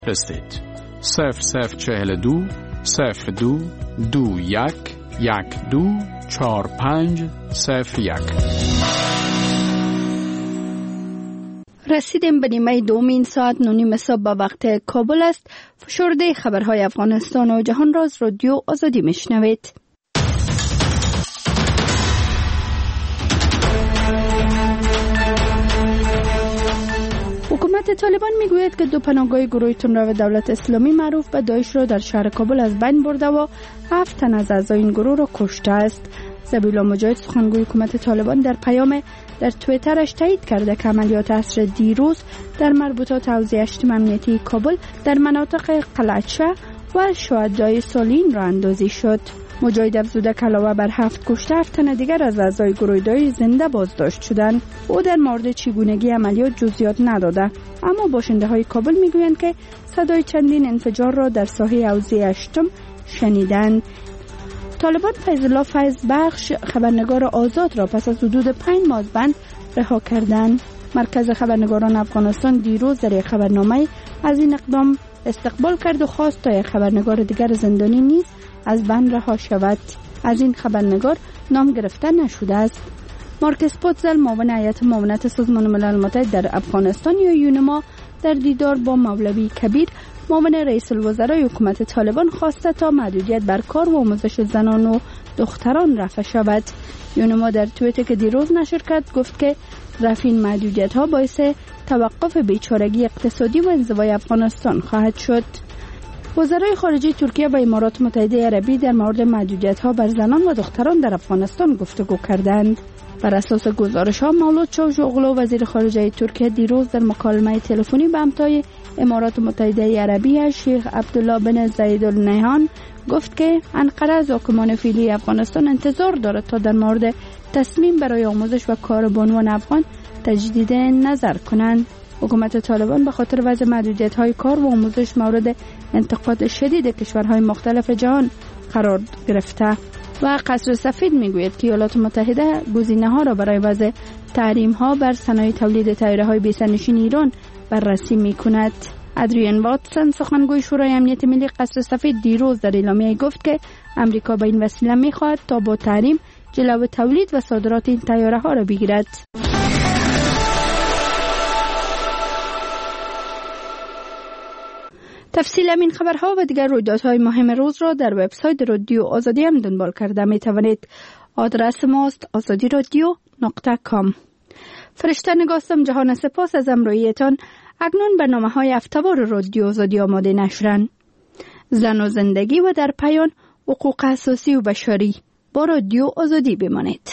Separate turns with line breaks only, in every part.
فرستید 0042 02 21 12 45 01.
رسیدیم به نیمه دومین ساعت 9:30 صبح به وقت کابل است. فشرده خبرهای افغانستان و جهان را از رادیو آزادی میشنوید. حکومت طالبان میگوید که 2 پناهگاه گروه تندرو دولت اسلامی معروف به داعش را در شهر کابل از بین برده و 7 تن از اعضای این گروه را کشته است. ذبیحالله مجاهد سخنگوی حکومت طالبان در پیام در توییترش تایید کرده که عملیات عصر دیروز در مربوطات حوزه 8 امنیتی کابل در مناطق قلعه‌چه و شهدای سالین را اندازی شد. مجاهد افزوده که علاوه بر 7 کشته 7 تن دیگر از اعضای گروه داعش زنده بازداشت شدند. او در مورد چگونگی عملیات جزئیات نداده، اما باشنده‌های کابل میگویند که صدای چندین انفجار را در ساحه حوزه 8 شنیدند. طالبان فیض‌الله فیض بخش خبرنگار آزاد را پس از حدود 5 ماه بند رها کردند. مرکز خبرنگاران افغانستان دیروز در یک خبرنامه از این اقدام استقبال کرد و خواست تا یک خبرنگار دیگر زندانی نیز از بند رها شود. از این خبرنگار نام گرفته نشده است. مارکس پوتزل معاون هیئت معاونت سازمان ملل متحد در افغانستان یا یونما در دیدار با مولوی کبیر معاون رئیس الوزرای حکومت طالبان خواسته تا محدودیت بر کار و آموزش زنان و دختران رفع شود. یونما در توییتی که دیروز نشر کرد گفت که رفع این محدودیت ها باعث توقف بیچارگی اقتصادی و انزوای افغانستان خواهد شد. وزرای خارجه ترکیه و امارات متحده عربی در مورد محدودیت ها بر زنان و دختران در افغانستان گفتگو کردند. بر اساس گزارش ها مولود چاوشوغلو وزیر خارجه ترکیه دیروز در مکالمه تلفنی به همتای امارات متحده عربی شیخ عبدالله بن زاید ال نهیان گفت که انقره از حکمان فعلی افغانستان انتظار دارد تا در مورد تصمیم برای آموزش و کار بانوان افغان تجدید نظر کنند. حکومت طالبان به خاطر وضع محدودیت‌های کار و آموزش مورد انتقاد شدید کشورهای مختلف جهان قرار گرفته و قصر سفید میگوید که ایالات متحده گزینه‌ها را برای وضع تحریم‌ها بر صنایع تولید طیاره‌های بی‌سرنشین ایران بررسی می‌کند. ادریان واتسون سخنگوی شورای امنیت ملی قصر سفید دیروز در اعلامیه گفت که امریکا به این وسیله می‌خواهد تا با تحریم جلو تولید و صادرات این طیاره‌ها را بگیرد. تفصیل این خبرها و دیگر رویدادهای مهم روز را در وبسایت رادیو آزادی هم دنبال کرده می توانید. آدرس ماست azadiradio.com. فرشته نگاستم جهان سپاس از امرویتان. اکنون برنامه‌های هفته‌وار رادیو آزادی آماده نشرن. زن و زندگی و در پایان حقوق اساسی و بشری. با رادیو آزادی بمانید.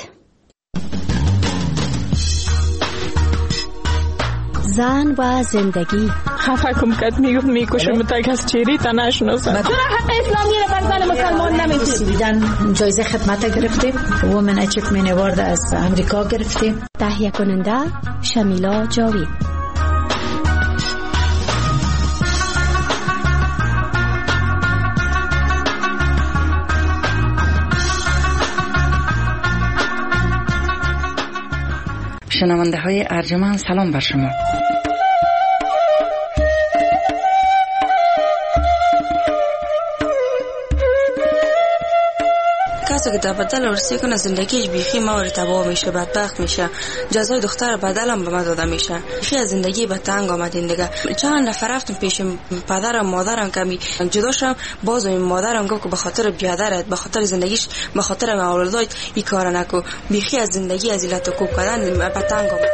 زن و زندگی.
خفه کم کد میکشم تا کس چیری تا نشناسم.
چرا حق اسلامی رو بر زن مسلمان نمیدن؟ جایزه خدمت گرفتیم. وومن اچیومنت اوارد از امریکا گرفتیم. تهیه کننده شمیلا جاوید.
شنونده های ارجمند سلام بر شما.
کسی که در بدل ارسی کنه زندگیش بیخی موری تباه میشه، بدبخت میشه. جزای دختر بدل هم به ما داده میشه. بیخی از زندگی به تنگ آمدین دیگه. چند نفر رفتم پیش پدرم مادرم کمی جدا شدم، باز این مادرم گفت که به خاطر بیادرت، به خاطر زندگیش، به خاطر اولادت این کار نکو. بیخی از زندگی از علت کوب کردن به تنگ آمد.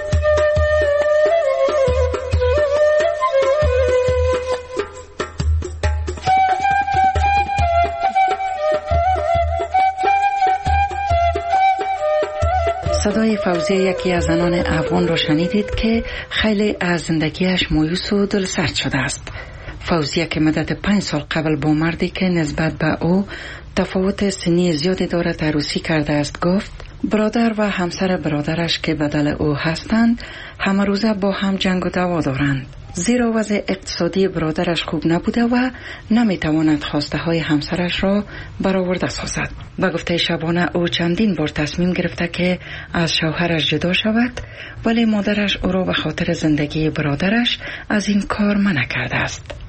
صدای فوزیه یکی از زنان افغان را شنیدید که خیلی از زندگیش مایوس و دلسرد شده است. فوزیه که مدت 5 سال قبل با مردی که نسبت به او تفاوت سنی زیادی دارد عروسی کرده است گفت برادر و همسر برادرش که بدل او هستند همه روزه با هم جنگ و دعوا دارند، زیرا وضع اقتصادی برادرش خوب نبوده و نمیتواند خواسته های همسرش را برآورده سازد. به گفته شبانه او چندین بار تصمیم گرفته که از شوهرش جدا شود، ولی مادرش او را به خاطر زندگی برادرش از این کار منع کرده است.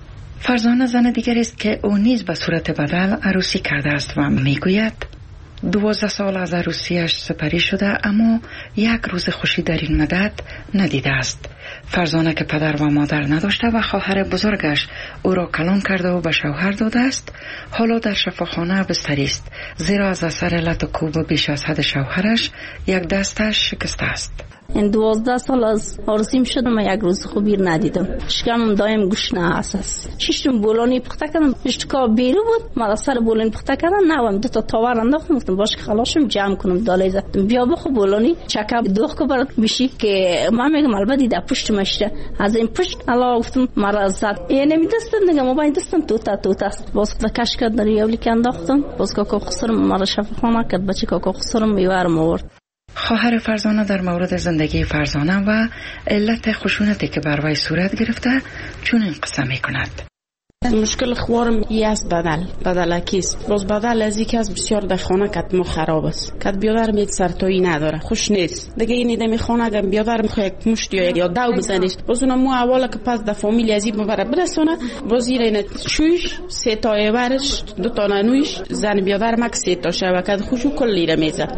فرزانه زن دیگری است که او نیز به صورت بدل عروسی کرده است و میگوید 12 سال از عروسیش سپری شده اما یک روز خوشی در این مدت ندیده است. فرزانه که پدر و مادر نداشته و خواهر بزرگش او را کلان کرده و به شوهر داده است، حالا در شفاخانه بستری است، زیرا از اثر لط و کوب بیش از حد شوهرش یک دستش شکسته است.
این 12 سال از عروسیم شدم و یک روز خوبی ندیدم. شکمم دایم گشنه است. ششم بولانی پخته کردم، اشتکا بیرو بود، ما سر بولانی پخته کردم، نوام دو تا تاور انداختم، گفتم باشه خلاصم جمع کنم داله زدم. بیا بخو بولانی چکا دوخ کو برات میشی که من میگم البته در پشت مشته از این پشت الله گفتم مرا زد. نمی دستم نگم ما با دستم توتا است. باز کش کرد در یولی که انداختم، باز کاکا خسرم مرا شفاخانه کرد، بچه کاکا خسرم میوارم آورد.
خواهر فرزانه در مورد زندگی فرزانه و علت خشونتی که بر وی صورت گرفته چنین قصه می کند.
مشکل خوارم ای است بدل کیست. باز بدل از اینکه از بسیار در خانه کتمو خراب است. کت بیادر میت سرتایی نداره، خوش نیست. دیگه این ایده می خانه اگر بیادر میخواه یک مشت یا دو بزنیش، باز اونم مو اولا که پس در فامیلی از این مبره برسونه، باز این شویش 3 تا ایورش 2 تا ننویش زن بیادر مک 3 تا شبکت خوشو کلی را میزد.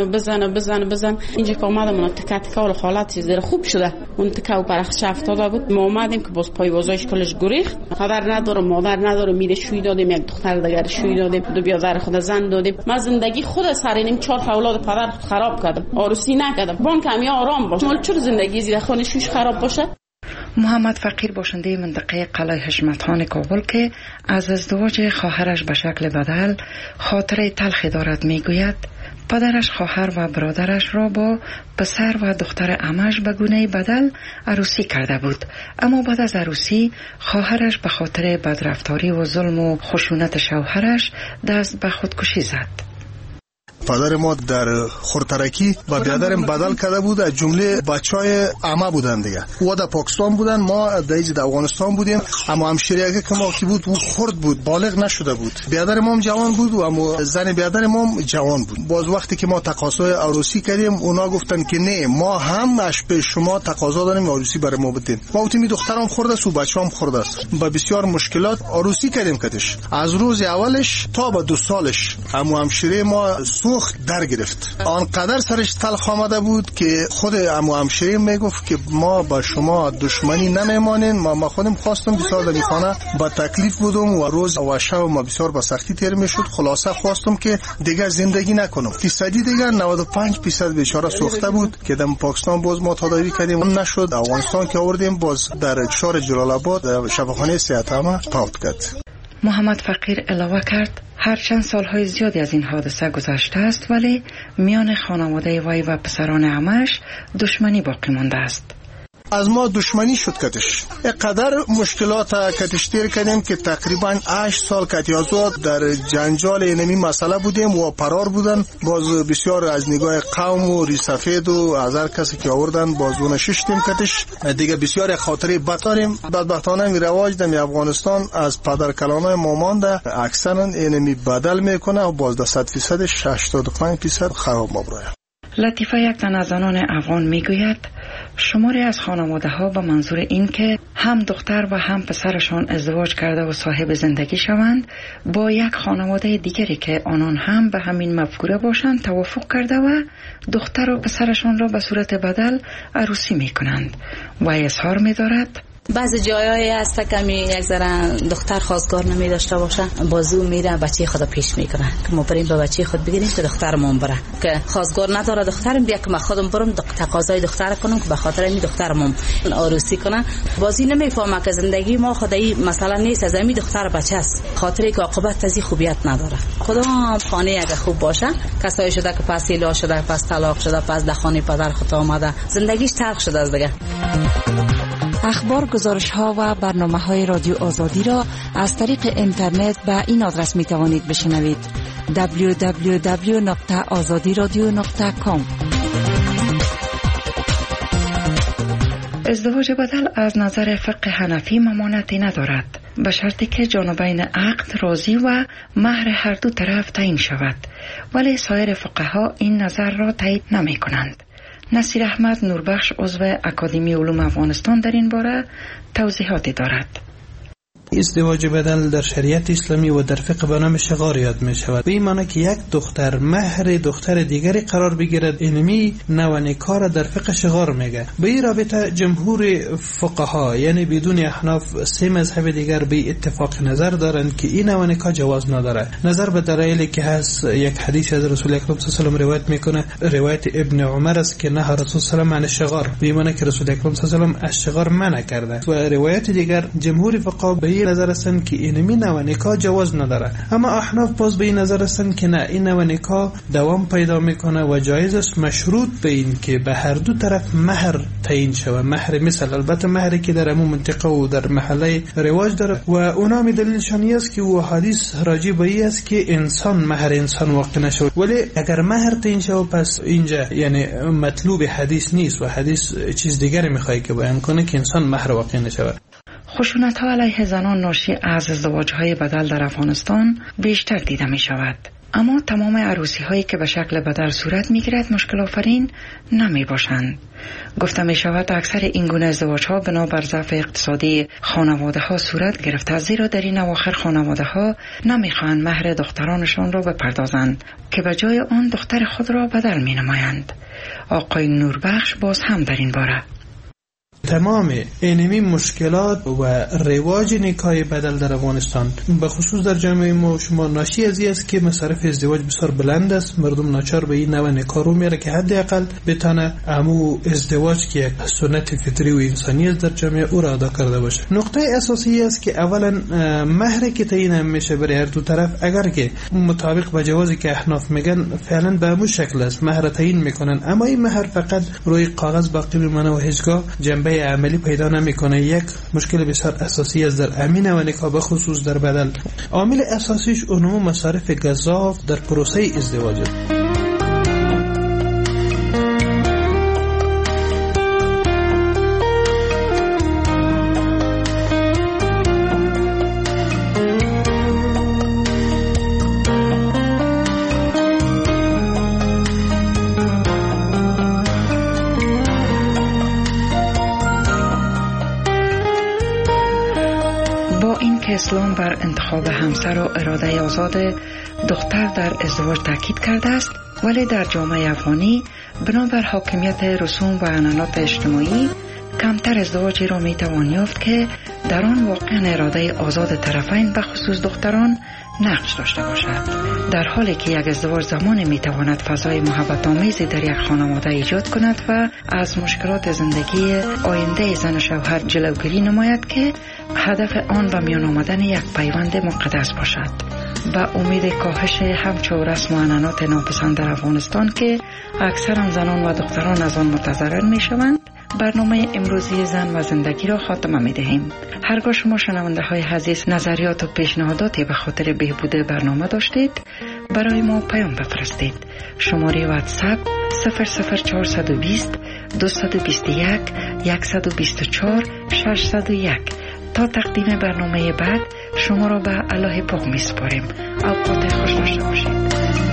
بزن اینجا که اومدم اون تکه و حالت زیر خوب شده. اون تکه و پرخش افتاده بود. ما اومدیم که باز پای وازایش کلش گریخت. خبر نداره مادر نداره، میره شوی دادیم، یک دختر دیگر شوی دادیم، 2 بیادر خود زن دادیم. من زندگی خود سرینم 4 اولاد پدر خراب کردم، عروسی نکردم. بان کمی آرام باش. مال چرا زندگی زیر خانه شوش خراب باشه؟
محمد فقیر باشنده منطقه قلعه حشمت خان کابل که از ازدواج خواهرش به شکل بدل خاطره تلخی دارد میگوید پدرش خواهر و برادرش را با پسر و دختر عمش به گونه بدل عروسی کرده بود، اما بعد از عروسی خواهرش به خاطر بدرفتاری و ظلم و خشونت شوهرش دست به خودکشی زد.
پدر ما در خورترکی با بیادرم بدل کرده بود، از جمله بچهای عمه بودن دیگه. او در پاکستان بودن، ما در افغانستان بودیم. اما همشیره که ما کی بود او خرد بود، بالغ نشده بود. بیادر ما هم جوان بود و اما زن بیادر ما هم جوان بود. باز وقتی که ما تقاضای عروسی کردیم اونا گفتن که نه، ما هم اش به شما تقاضا داریم عروسی برای ما بدین. ما گفتیم دخترم خرد است و بچه‌ام خرد است. با بسیار مشکلات عروسی کردیم کدش. از روز اولش تا به 2 سالش اما همشیره ما در گرفت. آنقدر سرش تلخ آمده بود که خود عمو همشیره میگفت که ما با شما دشمنی نمیمانیم. ما خودم خواستم بسیار در خانه با تکلیف بودم و روز و شب ما بسیار با سختی تیر میشد. خلاصه خواستم که دیگه زندگی نکنم. فیصدی دیگه 95% بیچاره سوخته بود که در پاکستان باز ما تداوی کردیم نشد. افغانستان که آوردیم باز در شهر جلال آباد شفاخانه صحت عامه فوت کرد.
محمد فقیر علاوه کرد هرچند سالهای زیادی از این حادثه گذشته است ولی میان خانواده وی و پسران عمش دشمنی باقی مانده است.
از ما دشمنی شد کتش. اینقدر مشکلات کتش تیر کردیم که تقریبا 8 سال کتیازات در جنجال اینمی مسئله بودیم و فرار بودن. باز بسیار از نگاه قوم و ریسفید و از هر کسی که آوردن بازونه ششتیم کتش. دیگه بسیار خاطره بد داریم. بدبختانه می رواج در افغانستان از پدر کلانای ما مانده اکثرا اینمی بدل میکنه و باز در 100% 85% خراب مبرای.
لطیفه یک تن از زنان افغان میگوید شماری از خانواده ها به منظور این که هم دختر و هم پسرشان ازدواج کرده و صاحب زندگی شوند با یک خانواده دیگری که آنان هم به همین مفکوره باشند توافق کرده و دختر و پسرشان را به صورت بدل عروسی می کنند و اظهار می دارد
بعضی جایایی هست کمی یک ذره دختر خواستگار نمی داشته باشه بازو میره بچه خود پیش میکنه که ما بریم به بچه خود بگیریم که دخترمون بره که خواستگار نداره دخترم بیا که من خودم برم تقاضای دختر کنم که به خاطر این دخترمون عروسی کنه. بازی نمیفهمه که زندگی ما خدایی مثلا نیست از این دختر بچه است، خاطری که عاقبت از خوبیت نداره. کدام خانه اگه خوب باشه کسایی شده که پس ایلا شده پس طلاق شده پس در خانه پدر خود آمده زندگیش تلخ شده از دیگه.
اخبار، گزارش‌ها و برنامه‌های رادیو آزادی را از طریق اینترنت به این آدرس می‌توانید بشنوید: www.azadiradio.com.
ازدواج بدل از نظر فقه حنفی ممانعتی ندارد به شرطی که جانبین عقد راضی و مهر هر دو طرف تعیین شود، ولی سایر فقها این نظر را تایید نمی‌کنند. نصیر احمد نوربخش عضو اکادمی علوم افغانستان در این باره توضیحاتی دارد.
ازدواج بدل در شریعت اسلامی و در فقه به نام شغار یاد می شود. به این معنی که یک دختر مهر دختر دیگری قرار بگیرد، اینمی نوع نکاح را در فقه شغار میگه. به این رابطه جمهور فقها یعنی بدون احناف سه مذهب دیگر به اتفاق نظر دارند که این نوع نکاح جواز نداره. نظر به دلایلی که هست، یک حدیث از رسول اکرم صلی الله علیه و آله روایت میکنه، روایت ابن عمر است که نه رسول صلی الله علیه و آله شغار، به معنی که رسول اکرم صلی الله علیه و آله از شغار منع کرده. و روایت دیگر جمهور فقها به این نظر هستند که اینمی نوع نکاح جواز نداره. اما احناف باز به این نظر هستند که نه، این نوع نکاح دوام پیدا میکنه و جایز است، مشروط به این که به هر دو طرف مهر تعیین شود. مهر مثل البته مهری که در عموم منطقه و در محله رواج داره و اونا می دلیلشان است که او حدیث راجع به این است که انسان مهر انسان واقع نشود. ولی اگر مهر تعیین شود پس اینجا یعنی مطلوب حدیث نیست و حدیث چیز دیگری میخواد که بیان کنه که انسان مهر واقع نشود.
خشونت‌ها علیه زنان ناشی از ازدواج‌های بدل در افغانستان بیشتر دیده می شود. اما تمام عروسی‌هایی که به شکل بدل صورت می‌گیرد مشکل آفرین نمی باشند. گفته می شود اکثر این گونه ازدواج‌ها بنابر ضعف اقتصادی خانواده‌ها صورت گرفته، زیرا در این اواخر خانواده‌ها نمی‌خواهند مهر دخترانشان را بپردازند که به جای آن دختر خود را بدل می‌نمایند. آقای نوربخش باز هم در این باره
تمام اینمی مشکلات و رواج نکاح بدل در افغانستان به خصوص در جامعه ما شما ناشی از این است که مصارف ازدواج بسیار بلند است. مردم ناچار به این نوع نکاح رو میره که حداقل بتونه امو ازدواج که یک سنت فطری و انسانی است در جامعه او را ادا کرده باشه. نقطه اساسی است که اولا مهری که تعیین میشه برای هر دو طرف، اگر که مطابق با جوازی که احناف میگن فعلا به همون شکل است، مهر تعیین میکنن، اما این مهر فقط روی کاغذ باقی میمونه و هیچگاه جنبه عملی پیدا نمیکنه. یک مشکل بسیار اساسی است در امین و نکاح به خصوص در بدل. عامل اساسیش اونم مصارف گزاف در پروسه ازدواج است.
اسلام بر انتخاب همسر و اراده آزاد دختر در ازدواج تاکید کرده است، ولی در جامعه افغانی بنابر حاکمیت رسوم و عنعنات اجتماعی کمتر ازدواجی را میتوان یافت که در آن واقعا اراده آزاد طرفین به خصوص دختران نقش داشته باشد. در حالی که یک ازدواج زمانی میتواند فضای محبت آمیزی در یک خانواده ایجاد کند و از مشکلات زندگی آینده زن و شوهر جلوگیری نماید که هدف آن به میان آمدن یک پیوند مقدس باشد. با امید کاهش همچو رسم و عنعنات ناپسند در افغانستان که اکثر زنان و دختران از آن متضرر میشوند، برنامه امروزی زن و زندگی را خاتمه می دهیم. هرگاه شما شنونده های عزیز نظریات و پیشنهاداتی به خاطر بهبود برنامه داشتید، برای ما پیام بفرستید. شماره واتساپ 00420 221 124 601. تا تقدیم برنامه بعد شما را به الله پاک می سپاریم. اوقات خوش داشته باشید.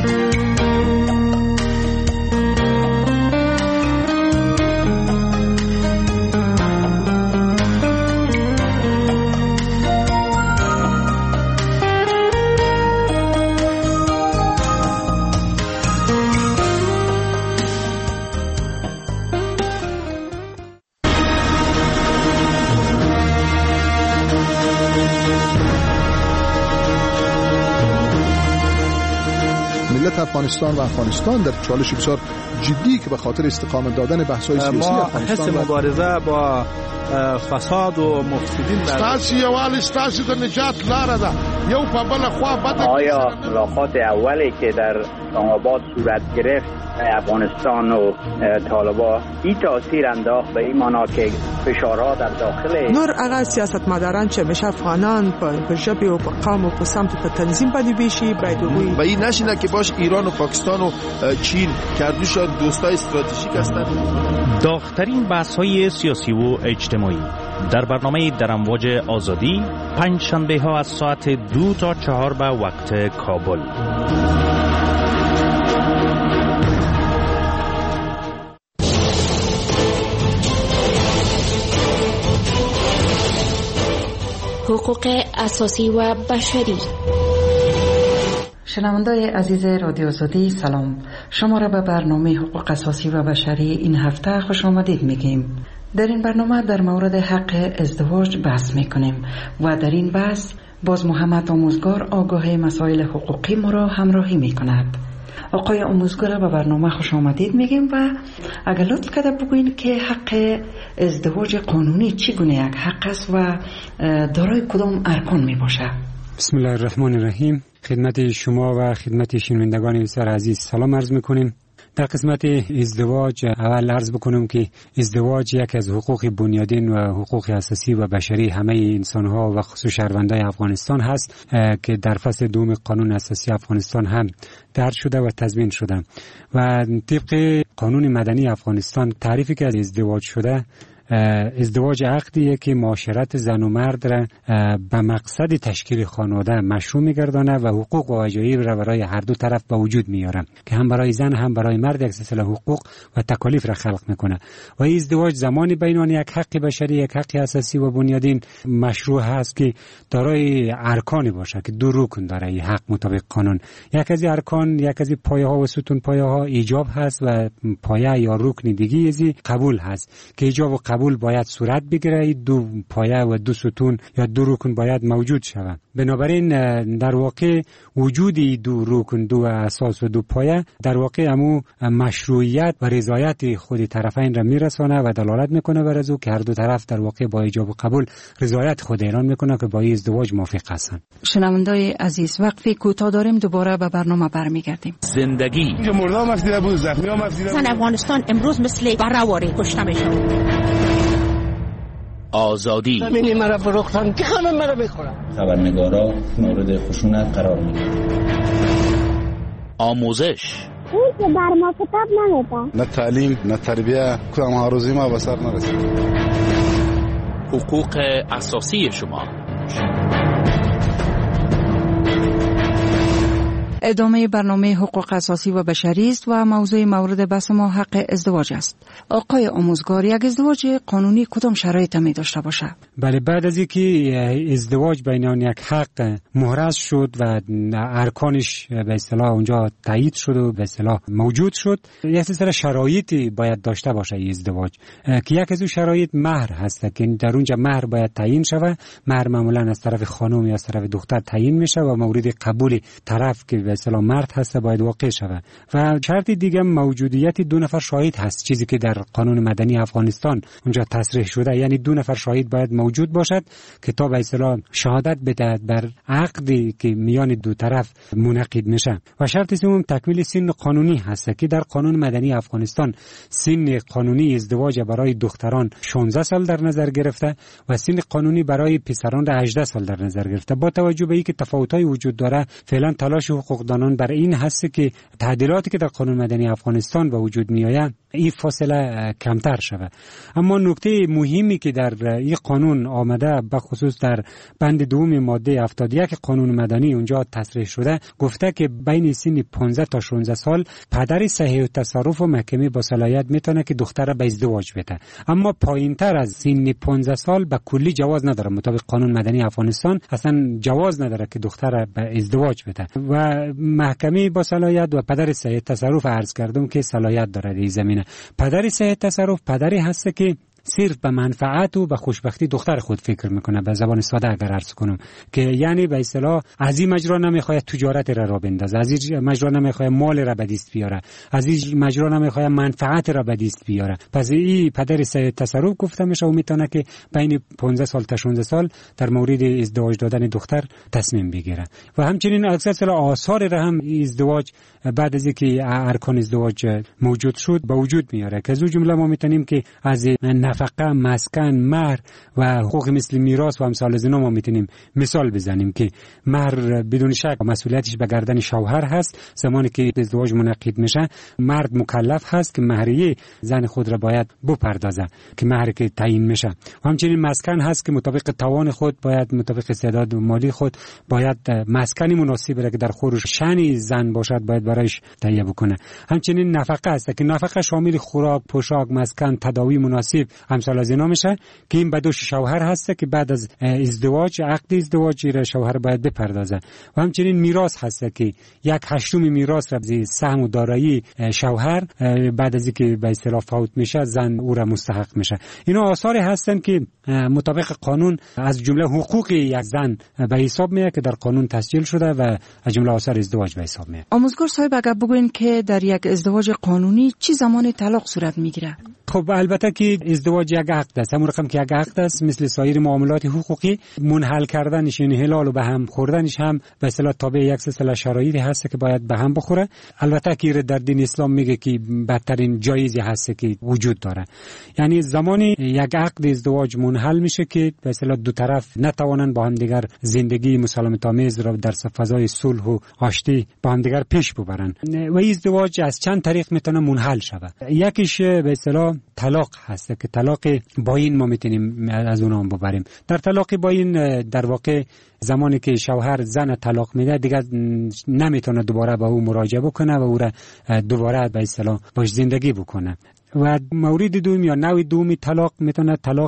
افغانستان و افغانستان در چالش بسیار جدی که به خاطر استقامت دادن بحث‌های سیاسی افغانستان
حس مبارزه با فساد و مفسدین
ستاسو یوال ستاسو د نجات لاره ده. یو په بل خوا بد.
آیا ملاقات اولی که در اسلام آباد صورت گرفت افغانستان و طالبان این تاثیر انداخت به این معنا که فشارها در داخل
نور هغه سیاستمداران چې همیشه افغانان په ژبه او په قوم او په سمت په تنظیم باندې بیشي باید
و این نشینه که باش ایران و پاکستان و چین کردوشان دوستای استراتژیک هستند.
داغ‌ترین بحث‌های سیاسی و اجتماعی در برنامه در امواج آزادی پنج شنبه ها از ساعت 2 تا 4 به وقت کابل.
حقوق اساسی و بشری.
شنوندای عزیز رادیو آزادی سلام، شما را به برنامه حقوق اساسی و بشری این هفته خوش آمدید میگیم. در این برنامه در مورد حق ازدواج بحث میکنیم و در این بحث باز محمد آموزگار آگاه مسائل حقوقی ما را همراهی میکند. آقای آموزگار به برنامه خوش آمدید میگیم و اگر لطف کرده بگوین که حق ازدواج قانونی چگونه یک حق است و دارای کدام ارکان میباشه؟
بسم الله الرحمن الرحیم. خدمت شما و خدمت شنوندگان بسیار عزیز سلام عرض میکنیم. در قسمت ازدواج اول عرض بکنم که ازدواج یک از حقوق بنیادین و حقوق اساسی و بشری همه انسان‌ها و خصوص شهروندان افغانستان هست که در فصل دوم قانون اساسی افغانستان هم درج شده و تضمین شده و طبق قانون مدنی افغانستان تعریفی که از ازدواج شده، ازدواج عقدیه که معاشرت زن و مرد را به مقصد تشکیل خانواده مشروع می‌گردانه و حقوق و وجایب را برای هر دو طرف به وجود میاره که هم برای زن هم برای مرد یک سلسله حقوق و تکالیف را خلق میکنه و این ازدواج زمانی بین یک حق بشری، یک حق اساسی و بنیادین مشروع هست که دارای ارکانی باشه که دو رکن داره این حق مطابق قانون. یک از ارکان، یک از پایه‌ها و ستون پایه‌ها ایجاب هست و پایه یا رکن دیگه ازی قبول هست که ایجاب و قبول باید صورت بگیره، دو پایه و دو ستون یا دو رکن باید موجود شود. بنابراین در واقع وجود دو رکن، دو اساس و دو پایه در واقع امو مشروعیت و رضایت خود طرفین را میرسانه و دلالت میکنه بر ازو که هر دو طرف در واقع با ایجاب و قبول رضایت خود اعلان میکنه که با این ازدواج موافق هستند.
شنوندای عزیز وقفی کوتاه داریم، دوباره به برنامه برمیگردیم.
زندگی
زن افغانستان امروز مثل برآوری کشته میشه.
آزادی.
زمینی مرا فروختن که همه مرا میخورن.
خبرنگارا مورد خشونت قرار میگیرن.
آموزش.
اون که بر ما کتاب نمیده.
نه تعلیم نه تربیه کدام آرزوی ما به سر نرسید.
حقوق اساسی شما.
ادامه برنامه حقوق اساسی و بشری است و موضوع مورد بحث ما حق ازدواج است. آقای آموزگار، یک ازدواج قانونی کدام شرایط می داشته باشه؟
بله، بعد از اینکه ازدواج بین آن یک حق محرز شد و ارکانش به اصطلاح اونجا تایید شد و به اصطلاح موجود شد، یک سلسله شرایطی باید داشته باشه این ازدواج که یک از اون شرایط مهر هست که در اونجا مهر باید تعیین شود. مهر معمولا از طرف خانم یا از طرف دختر تعیین میشه و مورد قبول طرف که به اصطلاح مرد هست باید واقع شود. و شرط دیگه موجودیت دو نفر شاهد هست، چیزی که در قانون مدنی افغانستان اونجا تصریح شده، یعنی دو نفر شاهد باید موجود باشد که تا به اصطلاح شهادت بدهد بر عقدی که میان دو طرف منعقد میشه. و شرط سوم تکمیل سن قانونی هست که در قانون مدنی افغانستان سن قانونی ازدواج برای دختران 16 سال در نظر گرفته و سن قانونی برای پسران 18 سال در نظر گرفته. با توجه به اینکه تفاوت‌های وجود داره، فعلا تلاش حقوقدانان بر این هست که تعدیلاتی که در قانون مدنی افغانستان به وجود میآید این فاصله کمتر شود. اما نکته مهمی که در این قانون آمده به خصوص در بند دوم ماده 71 قانون مدنی اونجا تصریح شده، گفته که بین سن 15 تا 16 سال پدر صحیح التصرف و محکمه با صلاحیت میتونه که دختر را به ازدواج بده. اما پایینتر از سن 15 سال به کلی جواز نداره. مطابق قانون مدنی افغانستان اصلا جواز نداره که دختر را به ازدواج بده و محکمه با صلاحیت و پدر صحیح التصرف عرض کردم که صلاحیت داره در زمینه. پدر صحیح التصرف پدری هست که صرف به منفعت و به خوشبختی دختر خود فکر میکنه. به زبان ساده اگر عرض کنم که یعنی به اصطلاح از این مجرا نمیخواد تجارت را بندازه، از این مجرا نمیخواد مال را به دست بیاره، از این مجرا نمیخواد منفعت را به دست بیاره. پس این پدر صحیح التصرف گفته میشه و میتونه که بین 15 سال تا 16 سال در مورد ازدواج دادن دختر تصمیم بگیره. و همچنین اکثر آثار را هم ازدواج بعد از اینکه ارکان ازدواج موجود شد به وجود میاره که از اون جمله ما میتونیم که از نفقه، مسکن، مهر و حقوق مثل میراث و امثال از اینا ما میتونیم مثال بزنیم که مهر بدون شک مسئولیتش به گردن شوهر هست. زمانی که ازدواج منعقد میشه مرد مکلف هست که مهریه زن خود را باید بپردازه که مهر که تعیین میشه. و همچنین مسکن هست که مطابق توان خود باید مطابق استعداد مالی خود باید مسکنی مناسب را که در خورش شأن زن باشد باید برایش تهیه بکنه. همچنین نفقه هست که نفقه شامل خوراک، پوشاک، مسکن، تداوی مناسب امثال از اینا میشه که این به دوش شوهر هست که بعد از ازدواج عقد ازدواج را شوهر باید بپردازه. و همچنین میراث هست که 1/8 میراث را از سهم و دارایی شوهر بعد از اینکه به اصطلاح فوت میشه زن او را مستحق میشه. اینا آثاری هستن که مطابق قانون از جمله حقوق یک زن به حساب میاد که در قانون تسجیل شده و از جمله آثار ازدواج به حساب میاد.
آموزگار صاحب اگر بگوین که در یک ازدواج قانونی چه زمان طلاق صورت میگیره؟
خب البته که ازدواج یک عقد است، همون رقم که یک عقد است، مثل سایر معاملات حقوقی منحل کردنش یعنی حلال و به هم خوردنش هم به اصطلاح تابع یک سلسله شرایطی هست که باید به هم بخوره. البته که در دین اسلام میگه که بدترین جایزی هست که وجود داره، یعنی زمانی یک عقد ازدواج منحل میشه که به اصطلاح دو طرف نتوانند با هم دیگر زندگی مسالمت آمیز را در فضای صلح و آشتی با هم دیگر پیش ببرن. و ازدواج از چند طریق میتونه منحل شود. یکیش به اصطلاح طلاق هست که طلاق باین ما میتونیم از اون هم ببریم. در طلاق باین در واقع زمانی که شوهر زن طلاق میده دیگه نمیتونه دوباره با او مراجعه بکنه و او را دوباره به اصطلاح باش زندگی بکنه. و مورد دوم یا نوع دومی طلاق میتونه طلاق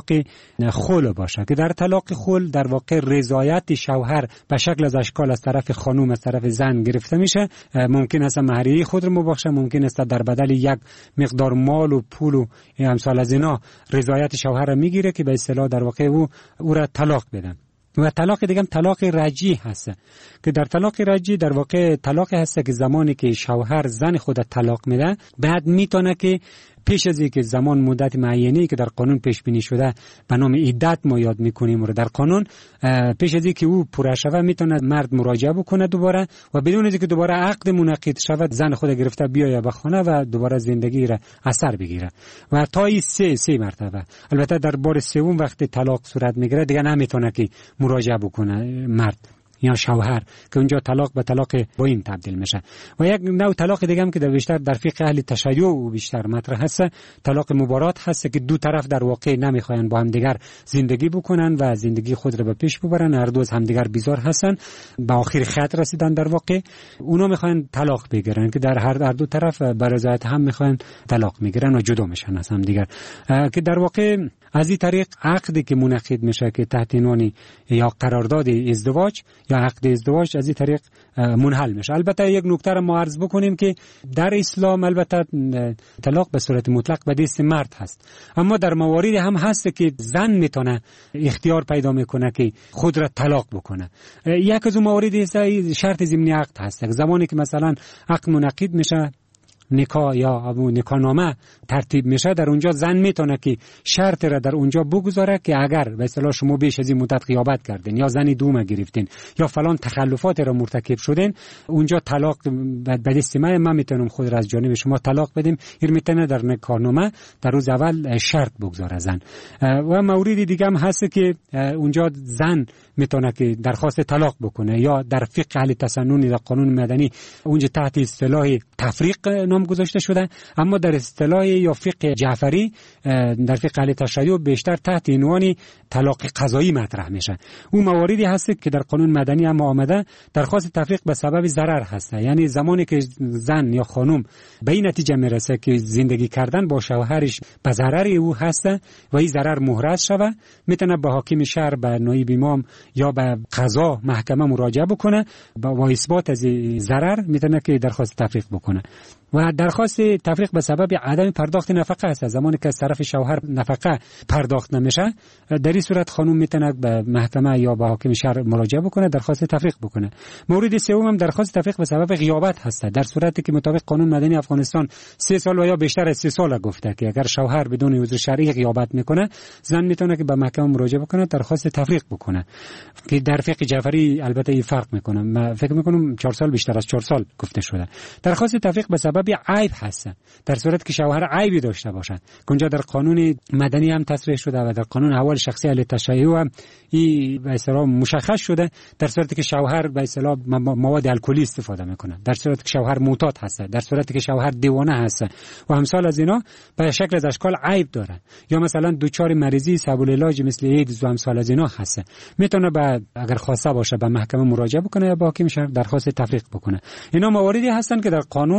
خلع باشه که در طلاق خلع در واقع رضایت شوهر به شکل از اشکال از طرف خانم از طرف زن گرفته میشه. ممکن است مهریه خود رو مبخشه، ممکن است در بدل یک مقدار مال و پول و امثال از اینا رضایت شوهر را میگیره که به اصطلاح در واقع او را طلاق بدن. و طلاق دیگه هم طلاق رجعی هست که در طلاق رجعی در واقع طلاق هست که زمانی که شوهر زن خود طلاق میده بعد میتونه که پیش از اینکه زمان مدت معینی که در قانون پیش بینی شده به نام عدت ما یاد میکنیم و در قانون پیش از اینکه او پوره شود میتونه مرد مراجعه بکنه دوباره و بدون اینکه دوباره عقد منعقد شود زن خود گرفته بیاید به خانه و دوباره زندگی را اثر بگیره و تا این سه مرتبه. البته در بار سوم وقتی طلاق صورت میگیره دیگه نمیتونه که مراجعه بکنه مرد یا شوهر که اونجا طلاق به طلاق باین تبدیل میشه. و یک نوع طلاق دیگه هم که در بیشتر در فقه اهل تشیع و بیشتر مطرح هست طلاق مبارات هست که دو طرف در واقع نمیخواین با هم دیگر زندگی بکنن و زندگی خود را به پیش ببرن، هر دو از هم دیگر بیزار هستن، به آخر خط رسیدن در واقع اونا میخواین طلاق بگیرن که در هر دو طرف به رضایت هم میخواین طلاق میگیرن و جدا میشن از هم دیگر که در واقع از این طریق عقدی که منعقد میشه که تحت عنوان یا قرارداد ازدواج یا عقد ازدواج از این طریق منحل میشه. البته یک نکته را ما عرض بکنیم که در اسلام البته طلاق به صورت مطلق به دست مرد هست، اما در مواردی هم هست که زن میتونه اختیار پیدا میکنه که خود را طلاق بکنه. یک از اون مواردی شرط ضمنی عقد هست. زمانی که مثلا عقد منعقد میشه نکاح یا نکاحنامه ترتیب میشه در اونجا زن میتونه که شرط را در اونجا بگذاره که اگر به اصطلاح شما بیش از این مدت غیابت کردین یا زن دوم گرفتین یا فلان تخلفات را مرتکب شدین اونجا طلاق به دست من میتونم خود را از جانب شما طلاق بدیم. این میتونه در نکاحنامه در روز اول شرط بگذاره زن. و موردی دیگه هم هست که اونجا زن میتونه که درخواست طلاق بکنه یا در فقه اهل تسنن در قانون مدنی اونجا تحت اصطلاح تفریق نام گذاشته شده، اما در اصطلاح یا فقه جعفری در فقه اهل تشیع بیشتر تحت عنوان طلاق قضایی مطرح میشه. اون مواردی هست که در قانون مدنی هم آمده درخواست تفریق به سبب ضرر هست، یعنی زمانی که زن یا خانم به این نتیجه میرسه که زندگی کردن با شوهرش به ضرر او هست و این ضرر محرز شوه میتونه به حاکم شهر به نایب امام یا به قضا محکمه مراجعه بکنه با اثبات از ضرر میتونه که درخواست تفریق بکنه. و درخواست تفریق به سبب عدم پرداخت نفقه است. زمانی که از طرف شوهر نفقه پرداخت نمیشه در این صورت خانم میتونه به محکمه یا به حاکم شهر مراجعه بکنه درخواست تفریق بکنه. مورد سوم هم درخواست تفریق به سبب غیابت هست، در صورتی که مطابق قانون مدنی افغانستان 3 سال و یا بیشتر از 3 سال گفته که اگر شوهر بدون عذر شرعی غیابت میکنه زن میتونه که به محکمه مراجعه بکنه درخواست تفریق بکنه که در فقه جعفری البته این فرق میکنه. من فکر میکنم 4 سال بیشتر از 4 سال گفته شده. درخواست تفریق به سبب عیب هست، در صورت که شوهر عیبی داشته باشد که اونجا در قانون مدنی هم تصریح شده و در قانون احوال شخصی اهل تشیع هم این به اصطلاح مشخص شده. در صورتی که شوهر به اصطلاح مواد الکلی استفاده میکنه، در صورتی که شوهر معتاد هست، در صورتی که شوهر دیوانه هست و امثال از اینا به شکل از اشکال عیب داره یا مثلا دچار مریضی سبب العلاج مثل ایدز و امثال از اینا هست، میتونه اگر خواسته باشه به محکمه مراجعه بکنه یا با حاکم شهر درخواست تفریق بکنه. اینا مواردی هستن که در قانون و در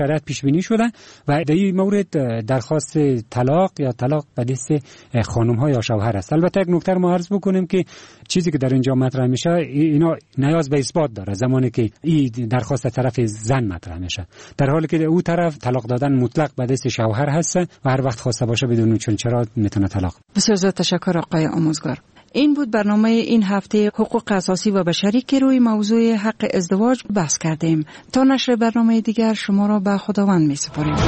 شریعت پیش بینی شده و در این مورد درخواست طلاق یا طلاق به دست خانم ها یا شوهر است. البته یک نکته ما عرض بکنیم که چیزی که در اینجا مطرح میشه اینا نیاز به اثبات داره زمانی که این درخواست طرف زن مطرح میشه، در حالی که او طرف طلاق دادن مطلق به دست شوهر هست و هر وقت خواسته باشه بدون چرا میتونه طلاق.
بسیار زیاد تشکر آقای آموزگار. این بود برنامه این هفته حقوق اساسی و بشری که روی موضوع حق ازدواج بحث کردیم. تا نشر برنامه دیگر شما را به خداوند میسپاریم.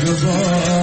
نگذار